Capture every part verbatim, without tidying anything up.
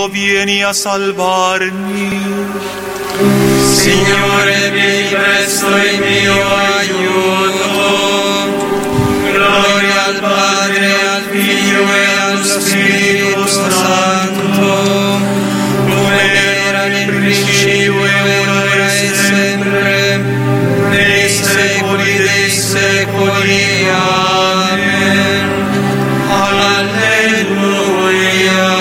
Dio, vieni a salvarmi. Signore, vieni presto in mio aiuto. Gloria al Padre, al Figlio e allo Spirito Santo, come era nel principio e ora e sempre, nei secoli dei secoli. Amen. Alleluia.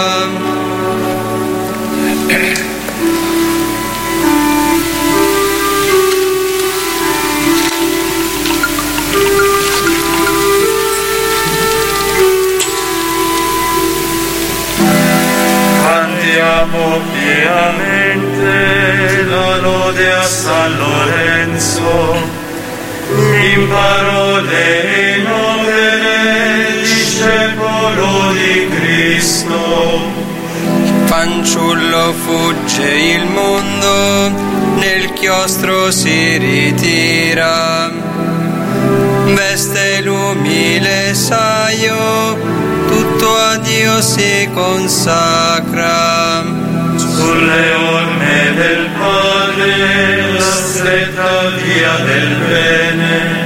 Cantiamo piamente la lode a San Lorenzo, in parole e in opere, discepolo di Cristo. Fanciullo fugge il mondo, nel chiostro si ritira, veste l'umile saio, tutto a Dio si consacra. Sulle orme del Padre, la stretta via del bene,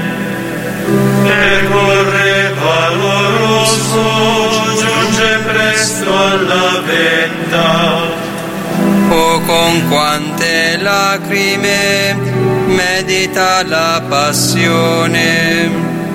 percorre valoroso, giunge presto alla vetta. Oh, con quante lacrime medita la passione,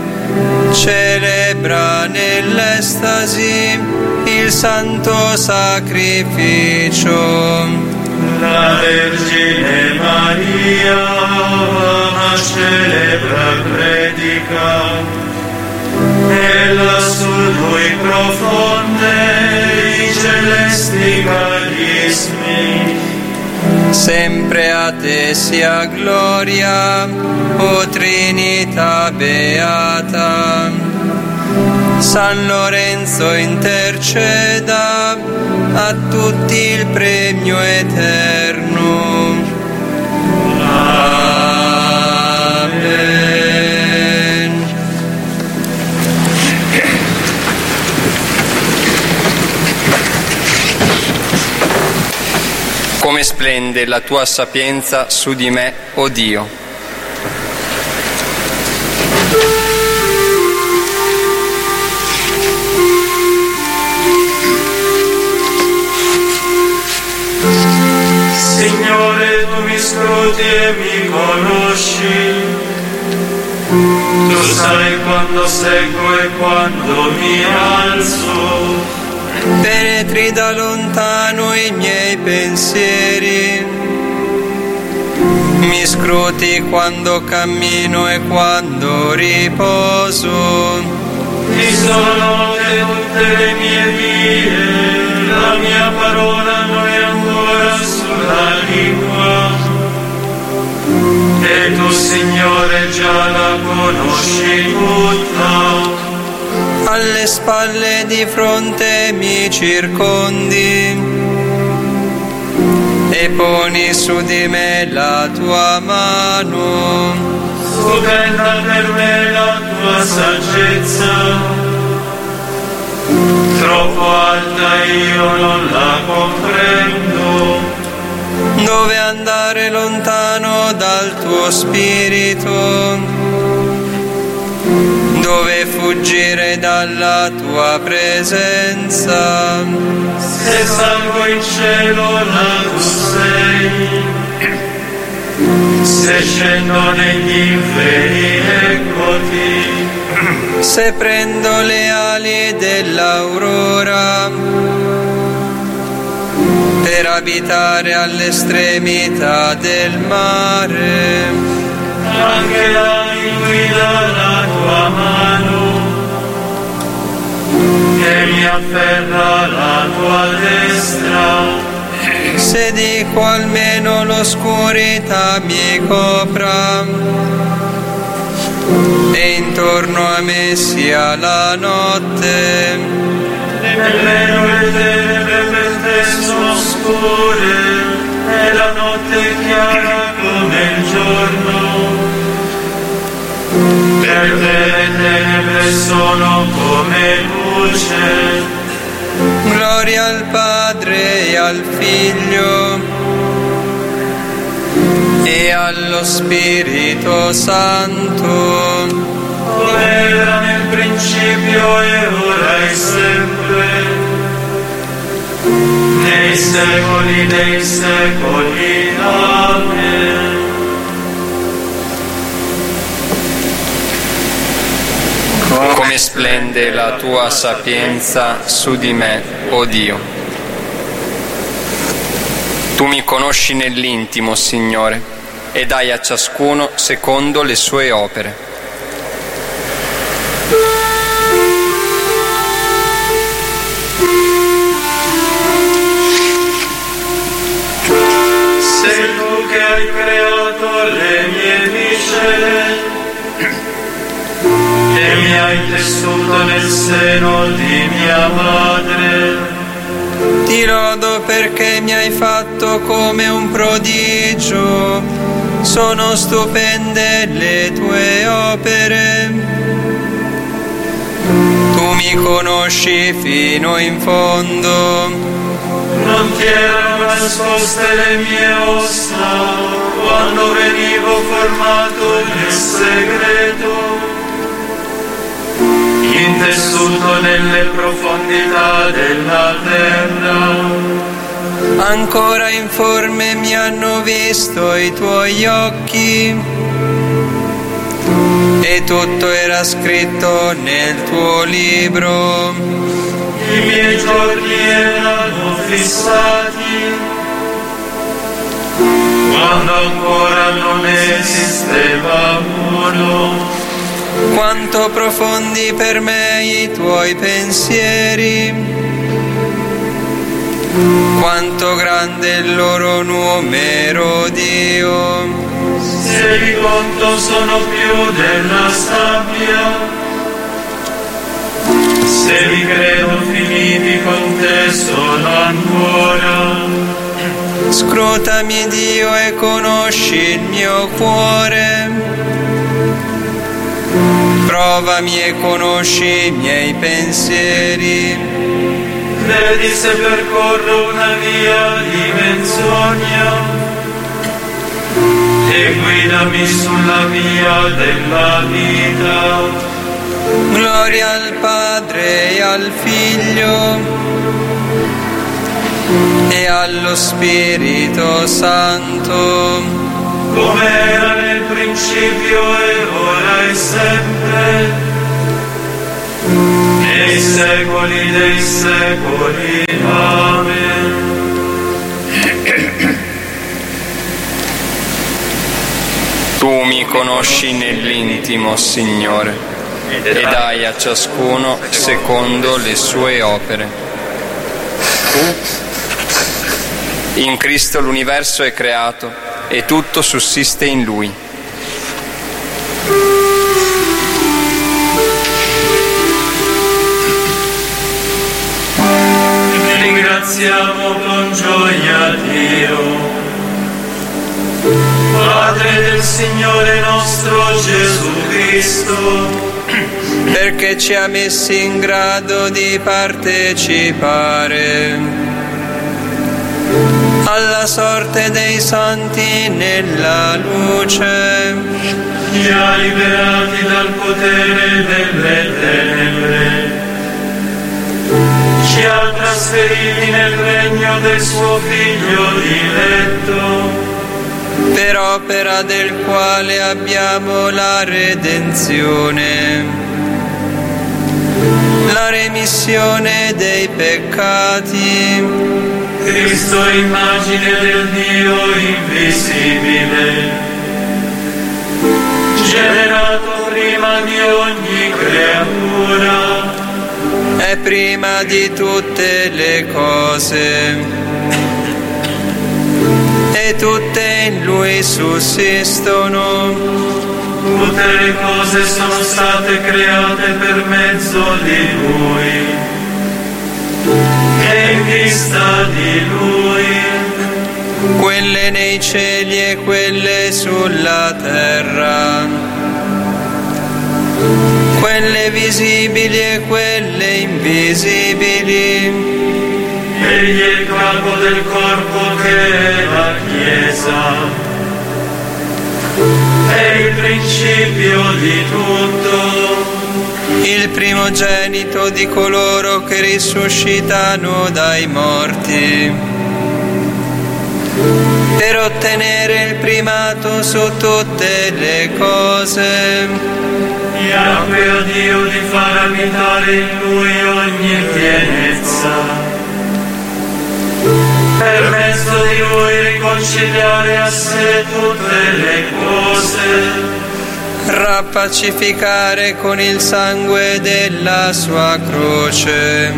celebra nell'estasi il santo sacrificio. La Vergine Maria ama, celebra, predica, e lassù lui profonde i celesti carismi. Sempre a te sia gloria, o Trinità beata. San Lorenzo interceda a tutti il premio eterno. Amen. Come splende la tua sapienza su di me, o Dio. Signore, tu mi scruti e mi conosci, tu sai quando seguo e quando mi alzo. Penetri da lontano i miei pensieri, mi scruti quando cammino e quando riposo. Ti sono note tutte le mie vie, la mia parola non è ancora sulla lingua, e tu, Signore, già la conosci tutta. Alle spalle di fronte mi circondi e poni su di me la tua mano. Stupenda per me la tua saggezza, troppo alta io non la comprendo. Dove andare lontano dal tuo spirito? Dove fuggire dalla tua presenza? Se salgo in cielo là tu sei, se scendo negli inferi eccoti. Se prendo le ali dell'aurora per abitare all'estremità del mare, anche là mi guida la tua mano e mi afferra la tua destra. se dico almeno l'oscurità mi copra e intorno a me sia la notte, nemmeno le tenebre per te sono oscure e la notte è chiara come il giorno. Per te le tenebre sono come luce. Gloria al Padre, Padre e al Figlio e allo Spirito Santo, come era nel principio e ora e sempre, nei secoli dei secoli. Amen. come splende la tua sapienza su di me, o Dio. Tu mi conosci nell'intimo, Signore, e dai a ciascuno secondo le sue opere. Sei tu che hai creato le mie viscere e mi hai tessuto nel seno di mia madre. Ti lodo perché mi hai fatto come un prodigio, sono stupende le tue opere. Tu mi conosci fino in fondo, Non ti erano nascoste le mie ossa quando venivo formato nel segreto, intessuto nelle profondità della terra. ancora informe mi hanno visto i tuoi occhi, e tutto era scritto nel tuo libro. I miei giorni erano fissati quando ancora non esisteva uno. Quanto profondi per me i tuoi pensieri, quanto grande il loro numero, Dio. Se li conto sono più della sabbia, se li credo finiti con te sono ancora. Scrutami, Dio, e conosci il mio cuore, provami e conosci i miei pensieri. Vedi se percorro una via di menzogna e guidami sulla via della vita. Gloria al Padre e al Figlio e allo Spirito Santo, come era nel principio e ora e sempre, nei secoli dei secoli. Amen. Tu mi conosci nell'intimo, Signore, e dai a ciascuno secondo le sue opere. In Cristo l'universo è creato e tutto sussiste in Lui. Ringraziamo con gioia Dio, Padre del Signore nostro Gesù Cristo, perché ci ha messi in grado di partecipare alla sorte dei santi nella luce, ci ha liberati dal potere delle tenebre, ci ha trasferiti nel regno del suo Figlio diletto, per opera del quale abbiamo la redenzione, la remissione dei peccati. Cristo, immagine del Dio invisibile, generato prima di ogni creatura, è prima di tutte le cose, e tutte in Lui sussistono. Tutte le cose sono state create per mezzo di Lui e in vista di Lui, quelle nei cieli e quelle sulla terra, quelle visibili e quelle invisibili. Egli è del corpo che è la Chiesa. È il principio di tutto, il primogenito di coloro che risuscitano dai morti, per ottenere il primato su tutte le cose. Piacque a Dio di far abitare in Lui ogni pienezza, per mezzo di Lui riconciliare a sé tutte le cose, rappacificare con il sangue della sua croce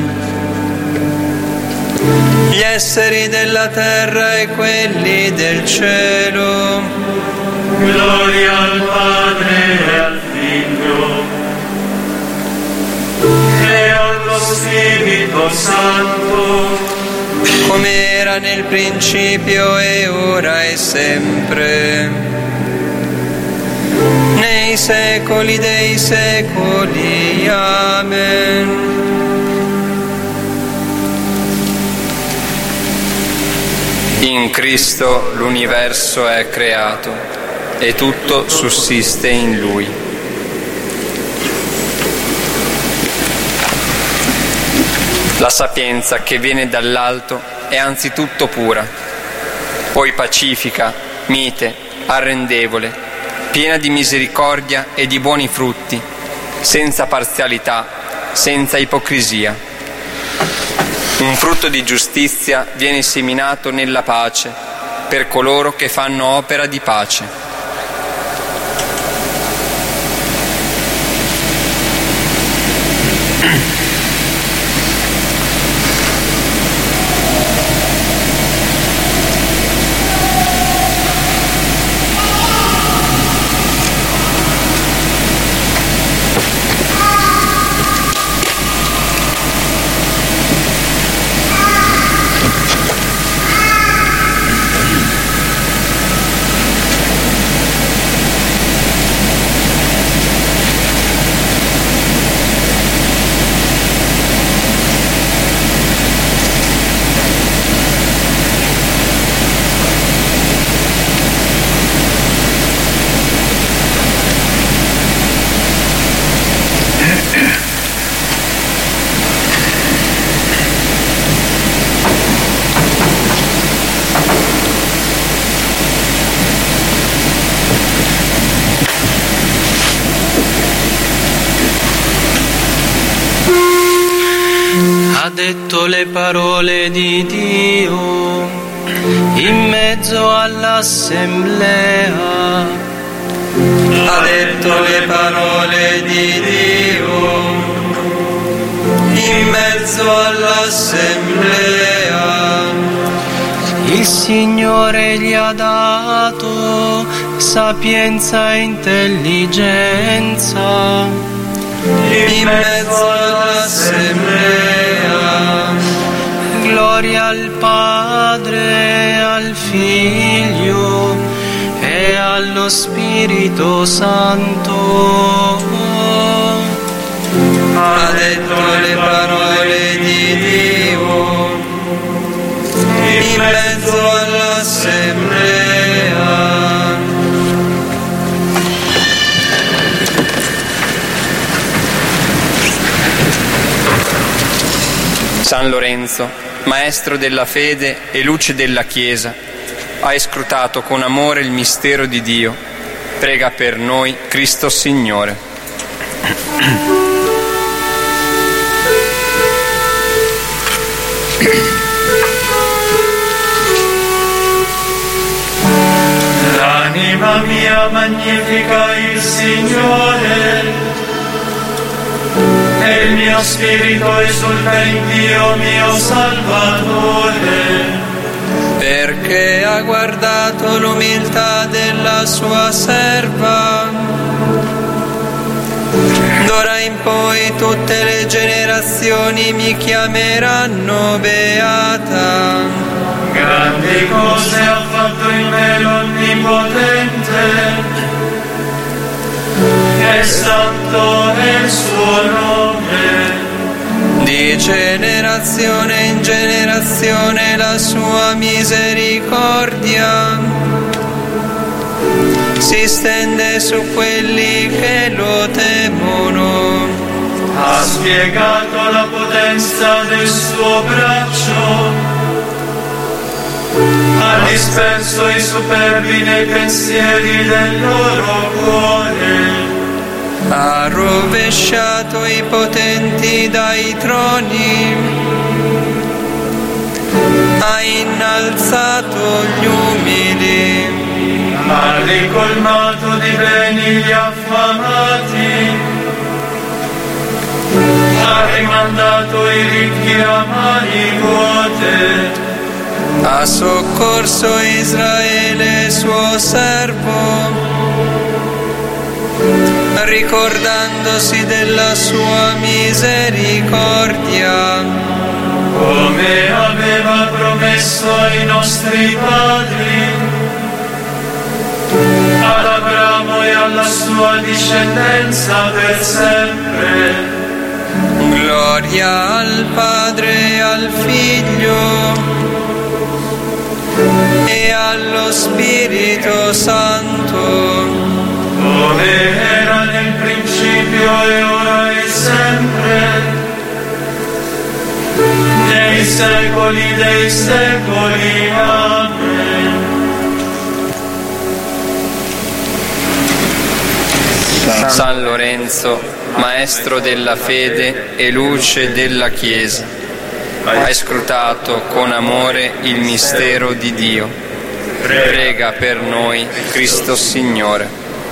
gli esseri della terra e quelli del cielo. Gloria al Padre e al Figlio e allo Spirito Santo, come era nel principio e ora e sempre, nei secoli dei secoli. Amen. In Cristo l'universo è creato e tutto sussiste in Lui. La sapienza che viene dall'alto è anzitutto pura, poi pacifica, mite, arrendevole, piena di misericordia e di buoni frutti, senza parzialità, senza ipocrisia. Un frutto di giustizia viene seminato nella pace per coloro che fanno opera di pace. Ha detto le parole di Dio in mezzo all'assemblea. Ha detto le parole di Dio in mezzo all'assemblea. Il Signore gli ha dato sapienza e intelligenza in mezzo all'assemblea. Gloria al Padre, al Figlio e allo Spirito Santo. Ha detto le parole di Dio in mezzo all'assemblea. San Lorenzo, maestro della fede e luce della Chiesa, hai scrutato con amore il mistero di Dio. Prega per noi, Cristo Signore. L'anima mia magnifica il Signore, e il mio spirito esulta in Dio mio Salvatore, perché ha guardato l'umiltà della sua serva. D'ora in poi tutte le generazioni mi chiameranno beata. grandi cose ha fatto in me l'Onnipotente, e santo è il suo nome. Di generazione generazione in generazione la sua misericordia si stende su quelli che lo temono. Ha spiegato la potenza del suo braccio, ha disperso i superbi nei pensieri del loro cuore. Ha rovesciato i potenti dai troni, ha innalzato gli umili, Ha ricolmato di beni gli affamati, ha rimandato i ricchi a mani vuote. ha soccorso Israele suo servo, ricordandosi della sua misericordia, Come aveva promesso ai nostri padri, ad Abramo e alla sua discendenza per sempre. gloria al Padre e al Figlio e allo Spirito Santo, Come era nel principio e ora e sempre, nei secoli dei secoli. Amen. San Lorenzo, maestro della fede e luce della Chiesa, hai scrutato con amore il mistero di Dio. Prega per noi, Cristo Signore.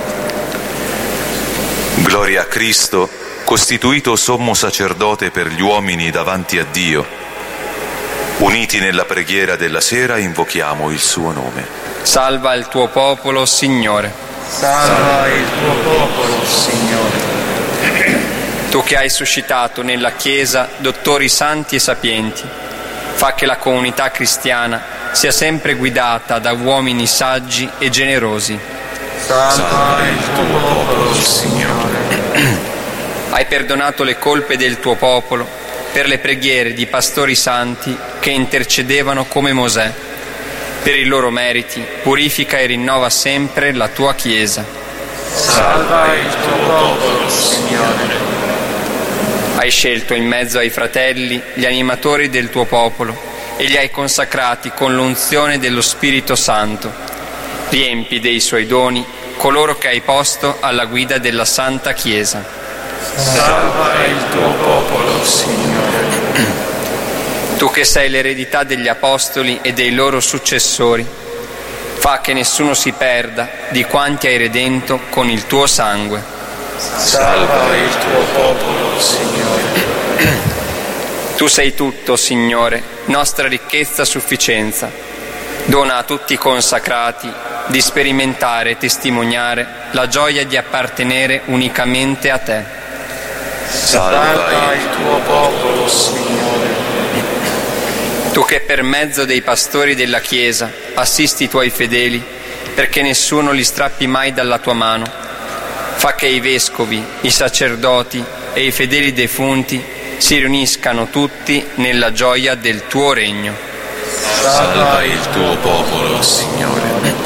Gloria a Cristo, costituito sommo sacerdote per gli uomini davanti a Dio. Uniti nella preghiera della sera invochiamo il suo nome. Salva il tuo popolo, Signore. Salva il tuo popolo, Signore. Tu che hai suscitato nella Chiesa dottori santi e sapienti, fa che la comunità cristiana sia sempre guidata da uomini saggi e generosi. Salva il tuo popolo, Signore. Hai perdonato le colpe del tuo popolo per le preghiere di pastori santi che intercedevano come Mosè. Per i loro meriti purifica e rinnova sempre la tua Chiesa. Salva il tuo popolo, Signore. Hai scelto in mezzo ai fratelli gli animatori del tuo popolo e li hai consacrati con l'unzione dello Spirito Santo. Riempi dei suoi doni coloro che hai posto alla guida della Santa Chiesa. Salva il tuo popolo, Signore. Tu che sei l'eredità degli Apostoli e dei loro successori, fa che nessuno si perda di quanti hai redento con il tuo sangue. Salva il tuo popolo, Signore. Tu sei tutto, Signore, nostra ricchezza e sufficienza. Dona a tutti i consacrati di sperimentare e testimoniare la gioia di appartenere unicamente a te. Salva il tuo popolo, Signore. Tu che per mezzo dei pastori della Chiesa assisti i tuoi fedeli, perché nessuno li strappi mai dalla tua mano, fa che i vescovi, i sacerdoti e i fedeli defunti si riuniscano tutti nella gioia del tuo regno. Salva il tuo popolo, Signore.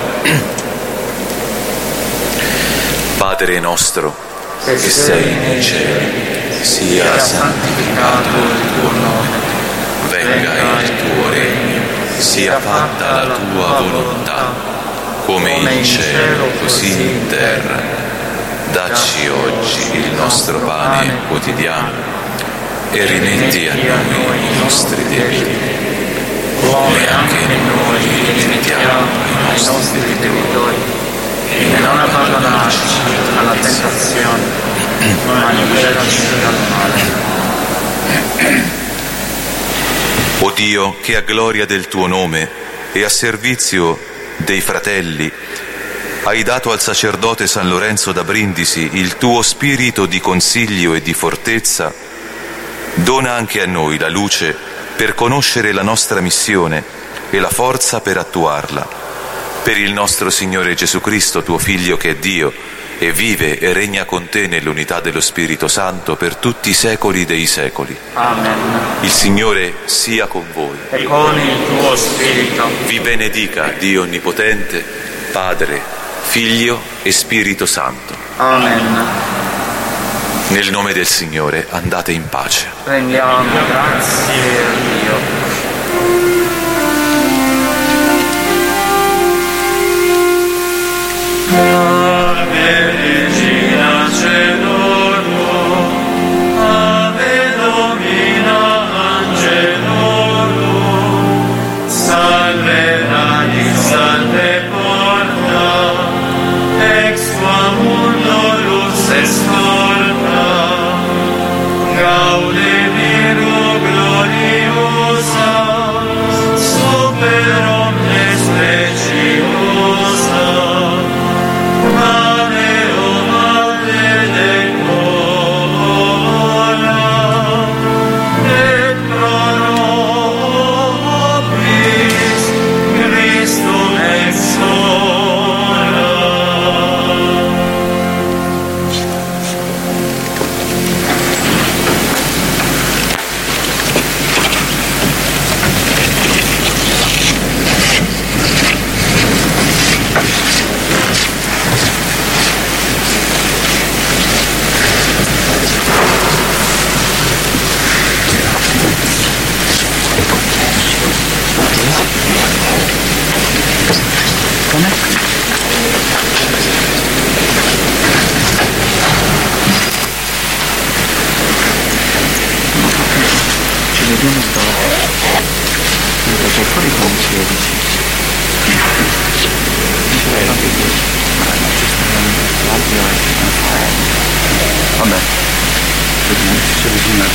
Padre nostro, che sei nei cieli, sia santificato il tuo nome. Venga il tuo regno, sia fatta la tua volontà, come in cielo così in terra. Dacci oggi il nostro pane quotidiano e rimetti a noi i nostri debiti, come anche noi rimettiamo i nostri debitori, E non abbandonarci alla tentazione, ma liberaci dal male. O Dio, che a gloria del tuo nome e a servizio dei fratelli hai dato al sacerdote San Lorenzo da Brindisi il tuo spirito di consiglio e di fortezza, dona anche a noi la luce per conoscere la nostra missione e la forza per attuarla. Per il nostro Signore Gesù Cristo, tuo Figlio che è Dio e vive e regna con te nell'unità dello Spirito Santo per tutti i secoli dei secoli. Amen. Il Signore sia con voi. E con il tuo spirito. Vi benedica Dio Onnipotente, Padre, Figlio e Spirito Santo. Amen. Nel nome del Signore andate in pace. Rendiamo grazie a Dio. Ave Regina Celorum, Ave Domina Angelorum, Salve Radix, Salve Porta, ex qua mundo lux estorta, Gaude Virgo gloriosa, super omnes preciosa, Vabbè, vediamo se c'è vicino.